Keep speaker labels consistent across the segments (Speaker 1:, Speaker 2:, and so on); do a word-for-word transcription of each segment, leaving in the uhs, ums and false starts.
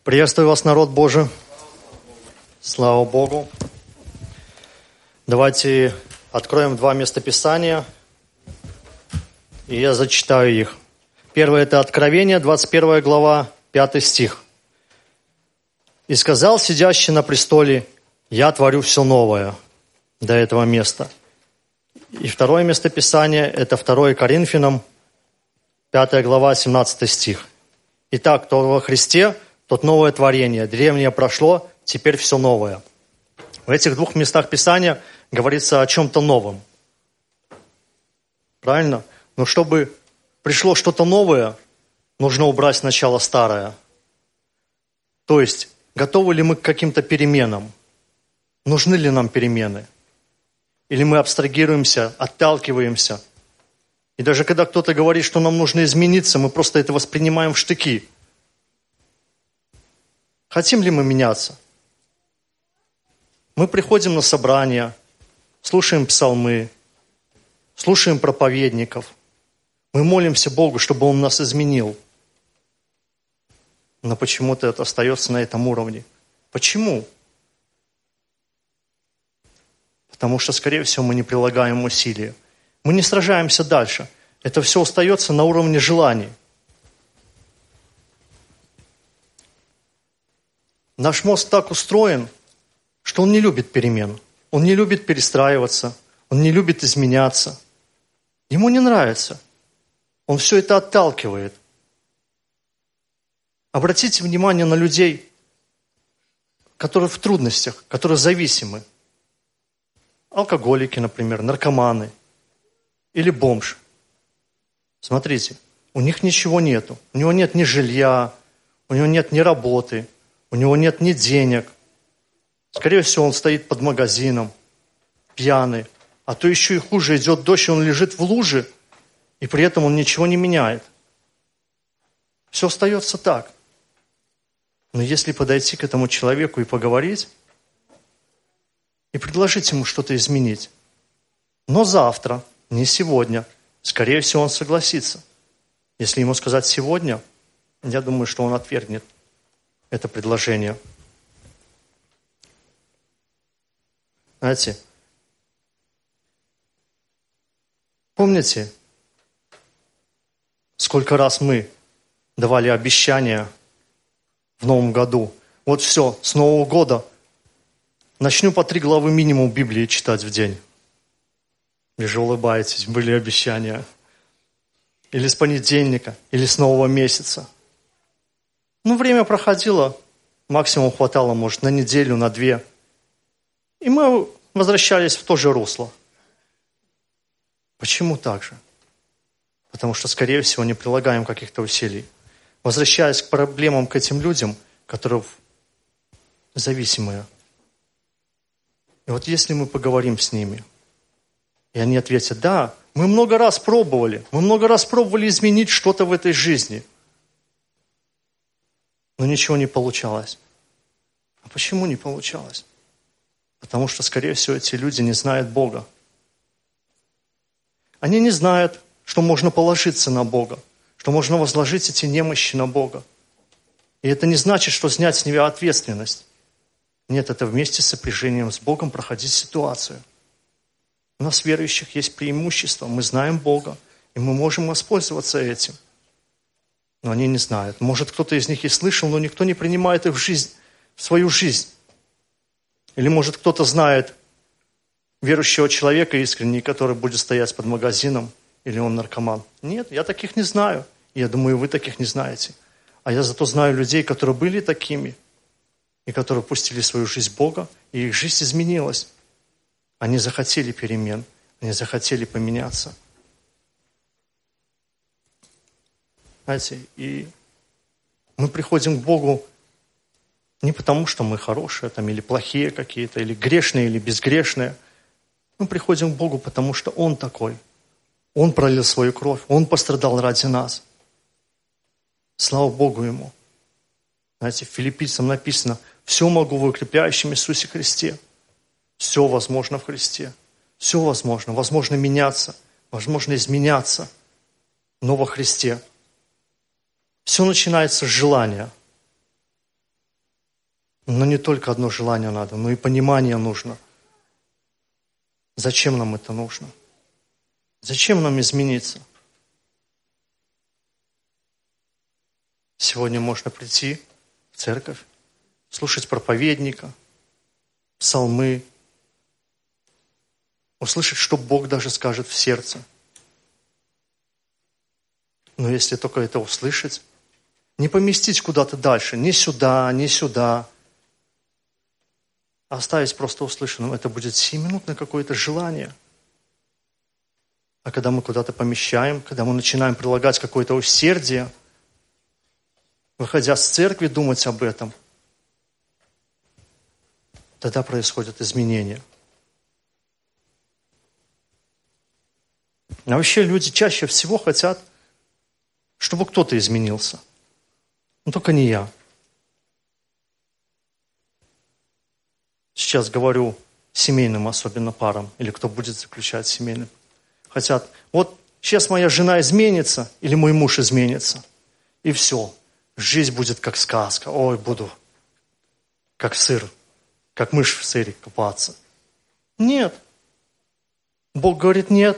Speaker 1: Приветствую вас, народ Божий. Слава Богу. Давайте откроем два местописания, и я зачитаю их. Первое – это Откровение, двадцать первая глава, пятый стих. «И сказал сидящий на престоле: я творю все новое». До этого места. И второе местописание – это второе Коринфянам, пятая глава, семнадцатый стих. «Итак, кто во Христе, тот новое творение. Древнее прошло, теперь все новое». В этих двух местах Писания говорится о чем-то новом. Правильно? Но чтобы пришло что-то новое, нужно убрать сначала старое. То есть, готовы ли мы к каким-то переменам? Нужны ли нам перемены? Или мы абстрагируемся, отталкиваемся? И даже когда кто-то говорит, что нам нужно измениться, мы просто это воспринимаем в штыки. Хотим ли мы меняться? Мы приходим на собрания, слушаем псалмы, слушаем проповедников. Мы молимся Богу, чтобы Он нас изменил. Но почему-то это остается на этом уровне. Почему? Потому что, скорее всего, мы не прилагаем усилия. Мы не сражаемся дальше. Это все остается на уровне желаний. Наш мозг так устроен, что он не любит перемен. Он не любит перестраиваться. Он не любит изменяться. Ему не нравится. Он все это отталкивает. Обратите внимание на людей, которые в трудностях, которые зависимы. Алкоголики, например, наркоманы или бомж. Смотрите, у них ничего нету. У него нет ни жилья, у него нет ни работы, у него нет ни денег. Скорее всего, он стоит под магазином, пьяный. А то еще и хуже, идет дождь, и он лежит в луже, и при этом он ничего не меняет. Все остается так. Но если подойти к этому человеку и поговорить, и предложить ему что-то изменить, но завтра, не сегодня, скорее всего, он согласится. Если ему сказать сегодня, я думаю, что он отвергнет это предложение. Знаете, помните, сколько раз мы давали обещания в Новом году? Вот все, с Нового года начну по три главы минимум Библии читать в день. Вы же улыбаетесь, были обещания. Или с понедельника, или с нового месяца. Ну, время проходило, максимум хватало, может, на неделю, на две. И мы возвращались в то же русло. Почему так же? Потому что, скорее всего, не прилагаем каких-то усилий. Возвращаясь к проблемам, к этим людям, которые зависимые. И вот если мы поговорим с ними, и они ответят: да, мы много раз пробовали, мы много раз пробовали изменить что-то в этой жизни, но ничего не получалось. А почему не получалось? Потому что, скорее всего, эти люди не знают Бога. Они не знают, что можно положиться на Бога, что можно возложить эти немощи на Бога. И это не значит, что снять с него ответственность. Нет, это вместе с сопряжением с Богом проходить ситуацию. У нас, верующих, есть преимущество. Мы знаем Бога, и мы можем воспользоваться этим. Но они не знают. Может, кто-то из них и слышал, но никто не принимает их в жизнь, в свою жизнь. Или, может, кто-то знает верующего человека искренне, который будет стоять под магазином, или он наркоман. Нет, я таких не знаю. Я думаю, вы таких не знаете. А я зато знаю людей, которые были такими, и которые пустили свою жизнь Бога, и их жизнь изменилась. Они захотели перемен, они захотели поменяться. Знаете, и мы приходим к Богу не потому, что мы хорошие, там, или плохие какие-то, или грешные, или безгрешные. Мы приходим к Богу, потому что Он такой. Он пролил свою кровь, Он пострадал ради нас. Слава Богу Ему. Знаете, в Филиппийцам написано: «Все могу в укрепляющем Иисусе Христе». Все возможно в Христе. Все возможно. Возможно меняться, возможно изменяться, но во Христе. Все начинается с желания. Но не только одно желание надо, но и понимание нужно. Зачем нам это нужно? Зачем нам измениться? Сегодня можно прийти в церковь, слушать проповедника, псалмы, услышать, что Бог даже скажет в сердце. Но если только это услышать, не поместить куда-то дальше, ни сюда, ни сюда, а оставить просто услышанным, это будет сиюминутное какое-то желание. А когда мы куда-то помещаем, когда мы начинаем прилагать какое-то усердие, выходя с церкви, думать об этом, тогда происходят изменения. А вообще люди чаще всего хотят, чтобы кто-то изменился. Но только не я. Сейчас говорю семейным особенно парам, или кто будет заключать семейным. Хотят, вот сейчас моя жена изменится, или мой муж изменится, и все. Жизнь будет как сказка. Ой, буду как сыр, как мышь в сыре купаться. Нет. Бог говорит, нет.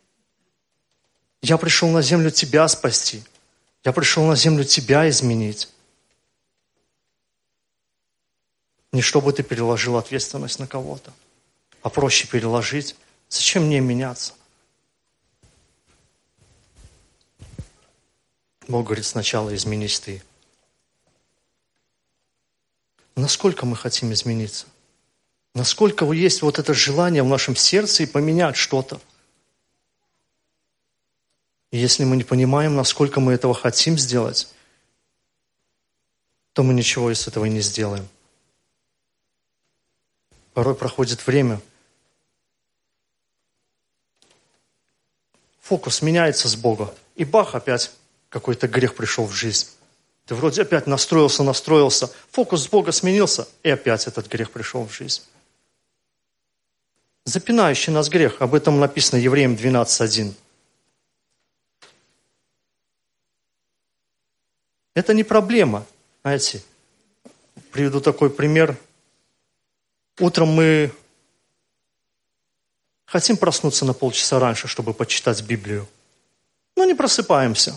Speaker 1: Я пришел на землю тебя спасти. Я пришел на землю тебя изменить. Не чтобы ты переложил ответственность на кого-то, а проще переложить. Зачем мне меняться? Бог говорит, сначала изменись ты. Насколько мы хотим измениться? Насколько есть вот это желание в нашем сердце и поменять что-то? И если мы не понимаем, насколько мы этого хотим сделать, то мы ничего из этого и не сделаем. Порой проходит время, фокус меняется с Бога, и бах, опять какой-то грех пришел в жизнь. Ты вроде опять настроился, настроился, фокус с Бога сменился, и опять этот грех пришел в жизнь. Запинающий нас грех, об этом написано Евреям двенадцать один. Это не проблема, знаете. Приведу такой пример. Утром мы хотим проснуться на полчаса раньше, чтобы почитать Библию. Но не просыпаемся.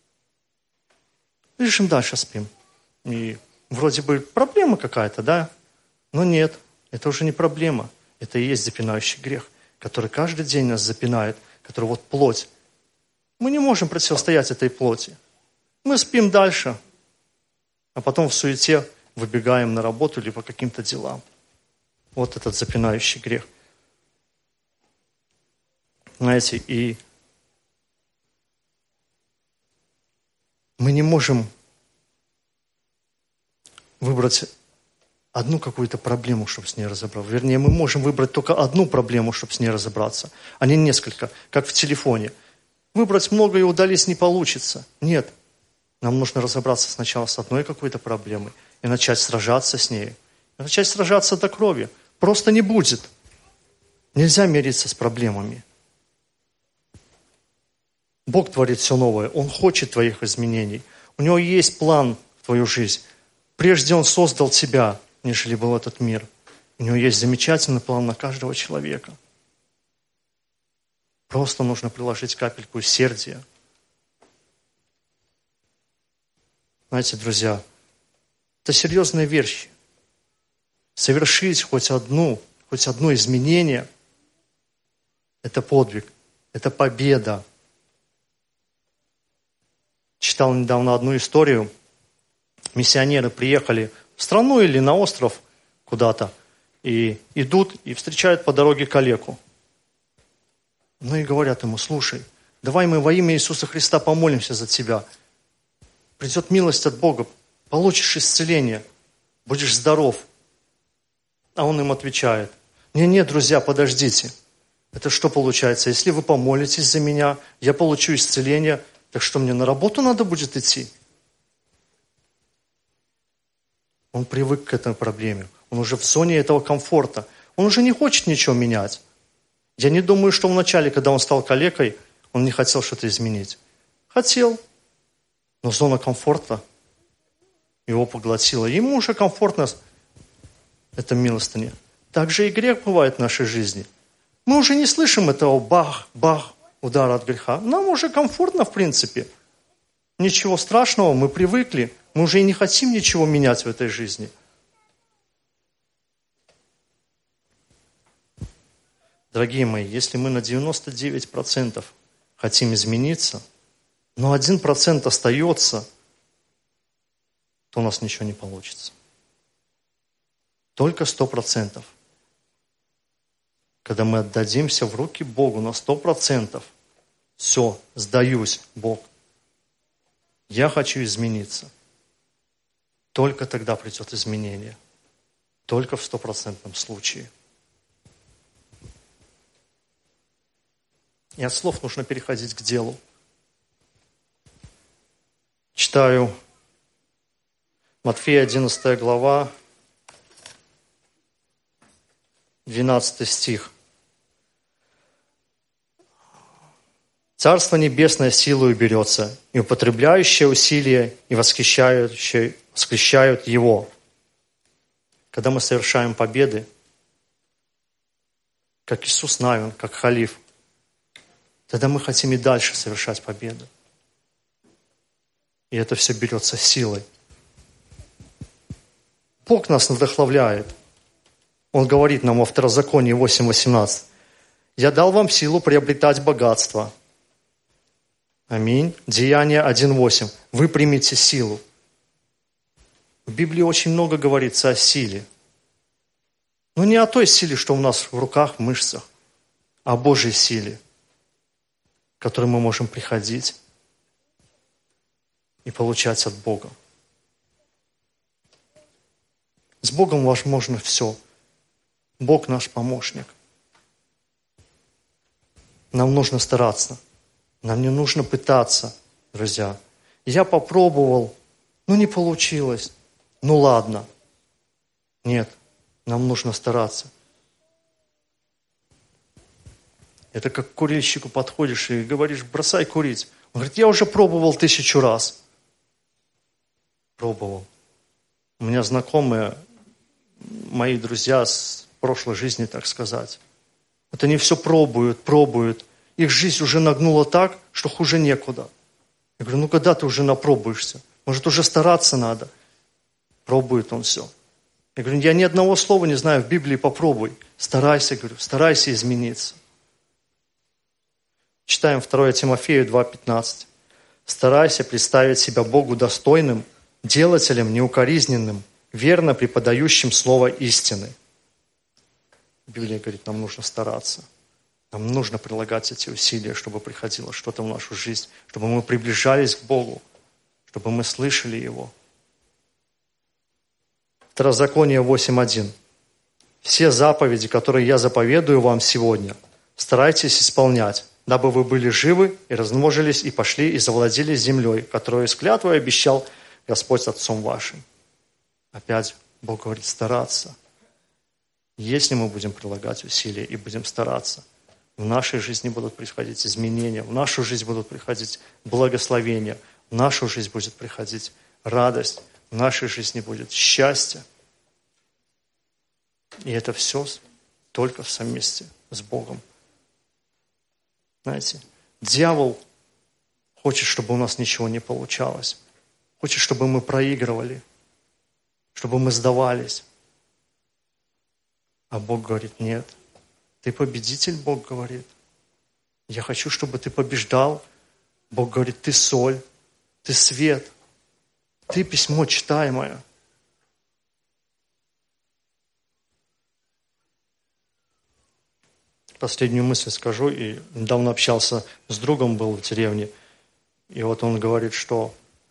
Speaker 1: Лежим дальше, спим. И вроде бы проблема какая-то, да? Но нет, это уже не проблема. Это и есть запинающий грех, который каждый день нас запинает, который вот плоть. Мы не можем противостоять этой плоти. Мы спим дальше, а потом в суете выбегаем на работу или по каким-то делам. Вот этот запинающий грех. Знаете, и мы не можем выбрать одну какую-то проблему, чтобы с ней разобраться. Вернее, мы можем выбрать только одну проблему, чтобы с ней разобраться, а не несколько, как в телефоне. Выбрать много и удалить не получится. Нет. Нам нужно разобраться сначала с одной какой-то проблемой и начать сражаться с ней. И начать сражаться до крови. Просто не будет. Нельзя мириться с проблемами. Бог творит все новое. Он хочет твоих изменений. У Него есть план в твою жизнь. Прежде Он создал тебя, нежели был этот мир. У Него есть замечательный план на каждого человека. Просто нужно приложить капельку усердия. Знаете, друзья, это серьезные вещи. Совершить хоть одну, хоть одно изменение – это подвиг, это победа. Читал недавно одну историю. Миссионеры приехали в страну или на остров куда-то, и идут, и встречают по дороге калеку. Ну и говорят ему, слушай, давай мы во имя Иисуса Христа помолимся за тебя. Придет милость от Бога, получишь исцеление, будешь здоров. А он им отвечает, не-не, друзья, подождите. Это что получается? Если вы помолитесь за меня, я получу исцеление, так что мне на работу надо будет идти? Он привык к этой проблеме. Он уже в зоне этого комфорта. Он уже не хочет ничего менять. Я не думаю, что вначале, когда он стал калекой, он не хотел что-то изменить. Хотел. Но зона комфорта его поглотила. Ему уже комфортно это милостыня. Так же и грех бывает в нашей жизни. Мы уже не слышим этого бах-бах удара от греха. Нам уже комфортно, в принципе. Ничего страшного, мы привыкли. Мы уже и не хотим ничего менять в этой жизни. Дорогие мои, если мы на девяносто девять процентов хотим измениться, но один процент остается, то у нас ничего не получится. Только сто процентов. Когда мы отдадимся в руки Богу на сто процентов, все, сдаюсь, Бог. Я хочу измениться. Только тогда придет изменение. Только в стопроцентном случае. И от слов нужно переходить к делу. Читаю Матфея одиннадцатая глава, двенадцатый стих. «Царство небесное силою берется, и употребляющие усилия, и восхищающие, восхищают его». Когда мы совершаем победы, как Иисус Навин, как халиф, тогда мы хотим и дальше совершать победы. И это все берется силой. Бог нас вдохновляет. Он говорит нам во Второзаконии восемь восемнадцать. «Я дал вам силу приобретать богатство». Аминь. Деяние один восемь. Вы примите силу. В Библии очень много говорится о силе. Но не о той силе, что у нас в руках, в мышцах, а о Божьей силе, к которой мы можем приходить и получать от Бога. С Богом возможно все. Бог наш помощник. Нам нужно стараться. Нам не нужно пытаться, друзья. Я попробовал, но не получилось. Ну ладно. Нет, нам нужно стараться. Это как к курильщику подходишь и говоришь, бросай курить. Он говорит, я уже пробовал тысячу раз. Пробовал. У меня знакомые, мои друзья с прошлой жизни, так сказать. Вот они все пробуют, пробуют. Их жизнь уже нагнула так, что хуже некуда. Я говорю, ну когда ты уже напробуешься? Может, уже стараться надо? Пробует он все. Я говорю, я ни одного слова не знаю в Библии, попробуй. Старайся, говорю, старайся измениться. Читаем второе Тимофею два пятнадцать. Старайся представить себя Богу достойным, делателем неукоризненным, верно преподающим слово истины. Библия говорит, нам нужно стараться. Нам нужно прилагать эти усилия, чтобы приходило что-то в нашу жизнь, чтобы мы приближались к Богу, чтобы мы слышали Его. Второзаконие восемь один. Все заповеди, которые я заповедую вам сегодня, старайтесь исполнять, дабы вы были живы и размножились, и пошли и завладели землей, которую с клятвой обещал Господь отцом вашим. Опять Бог говорит стараться. Если мы будем прилагать усилия и будем стараться, в нашей жизни будут приходить изменения, в нашу жизнь будут приходить благословения, в нашу жизнь будет приходить радость, в нашей жизни будет счастье. И это все только в совместе с Богом. Знаете, дьявол хочет, чтобы у нас ничего не получалось. Хочет, чтобы мы проигрывали, чтобы мы сдавались. А Бог говорит, нет. Ты победитель, Бог говорит. Я хочу, чтобы ты побеждал. Бог говорит, ты соль, ты свет, ты письмо читаемое. Последнюю мысль скажу. И недавно общался с другом, был в деревне. И вот он говорит, что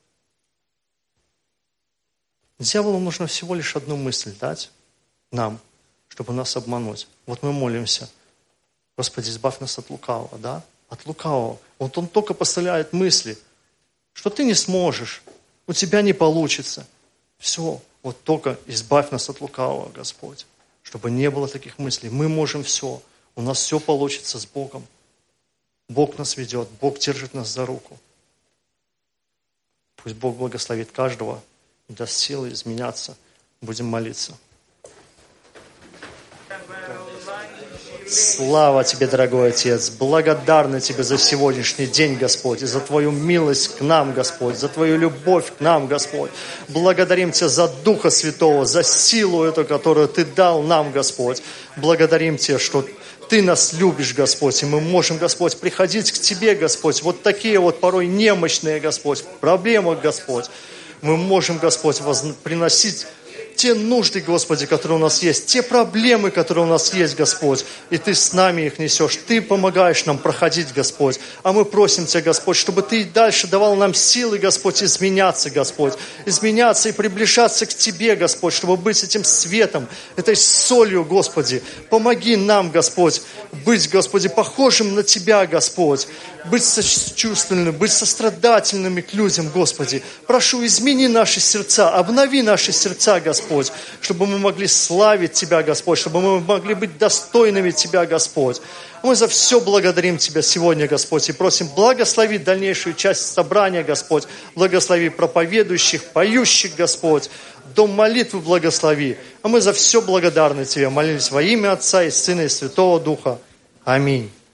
Speaker 1: дьяволу нужно всего лишь одну мысль дать нам, чтобы нас обмануть. Вот мы молимся. Господи, избавь нас от лукавого, да? От лукавого. Вот он только поставляет мысли, что ты не сможешь, у тебя не получится. Все, вот только избавь нас от лукавого, Господь. Чтобы не было таких мыслей. Мы можем все. У нас все получится с Богом. Бог нас ведет, Бог держит нас за руку. Пусть Бог благословит каждого и даст силы изменяться. Будем молиться. Слава Тебе, дорогой Отец. Благодарны Тебе за сегодняшний день, Господь, и за Твою милость к нам, Господь, за Твою любовь к нам, Господь. Благодарим Тебя за Духа Святого, за силу эту, которую Ты дал нам, Господь. Благодарим Тебя, что Ты нас любишь, Господь, и мы можем, Господь, приходить к Тебе, Господь, вот такие вот порой немощные, Господь, проблемы, Господь. Мы можем, Господь, воз... приносить те нужды, Господи, которые у нас есть, те проблемы, которые у нас есть, Господь, и Ты с нами их несешь, Ты помогаешь нам проходить, Господь, а мы просим Тебя, Господь, чтобы Ты и дальше давал нам силы, Господь, изменяться, Господь, изменяться и приближаться к Тебе, Господь, чтобы быть этим светом, этой солью, Господи, помоги нам, Господь, быть, Господи, похожим на Тебя, Господь, быть сочувственными, быть сострадательными к людям, Господи, прошу, измени наши сердца, обнови наши сердца, Господь, Господь, чтобы мы могли славить Тебя, Господь, чтобы мы могли быть достойными Тебя, Господь. Мы за все благодарим Тебя сегодня, Господь, и просим благослови дальнейшую часть собрания, Господь, благослови проповедующих, поющих, Господь, дом молитвы благослови. А мы за все благодарны Тебе, молились во имя Отца и Сына и Святого Духа. Аминь.